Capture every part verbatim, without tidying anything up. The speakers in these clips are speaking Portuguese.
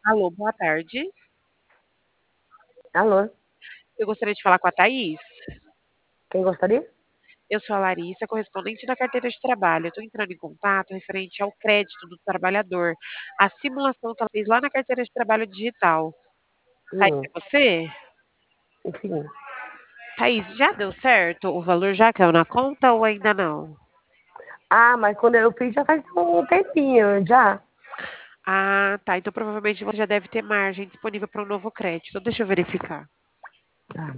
Alô, boa tarde. Alô, Eu gostaria de falar com a Thaís. quem gostaria? Eu sou a Larissa, correspondente da carteira de trabalho. Eu estou entrando em contato referente ao crédito do trabalhador, a simulação que ela fez lá na carteira de trabalho digital. Thaís, Hum, é você? enfim. Thaís, já deu certo? O valor já caiu na conta ou ainda não? Ah, mas quando eu fiz já faz um tempinho, já. Ah, tá. Então provavelmente você já deve ter margem disponível para um novo crédito. Deixa eu verificar. Ah,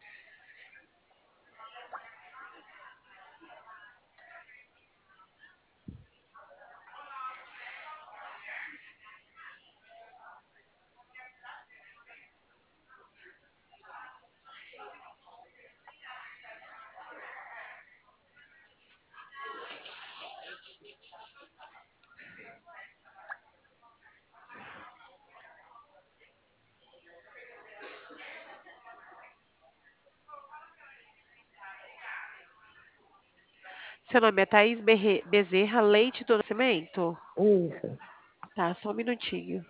Seu nome é Thaís Berre- Bezerra Leite do Nascimento? isso. Tá, só um minutinho.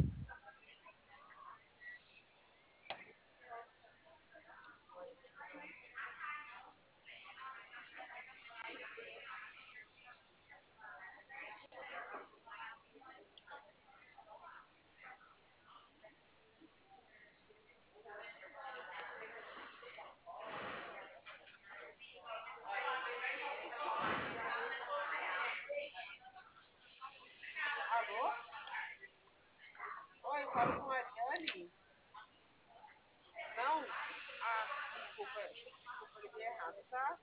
Oi, eu falo com a Ariane? Não? Ah, desculpa, desculpa, liguei errado, tá?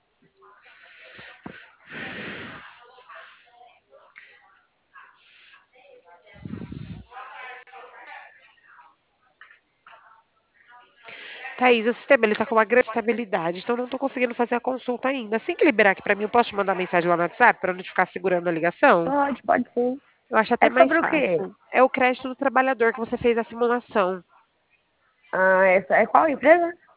Thaís, o sistema ele tá com uma grande estabilidade, então não estou conseguindo fazer a consulta ainda. Assim que liberar aqui para mim, eu posso te mandar mensagem lá no WhatsApp para não te ficar segurando a ligação? Pode, pode sim. Eu acho até É mais sobre o quê? fácil. É o crédito do trabalhador que você fez a simulação. Ah, essa é qual empresa?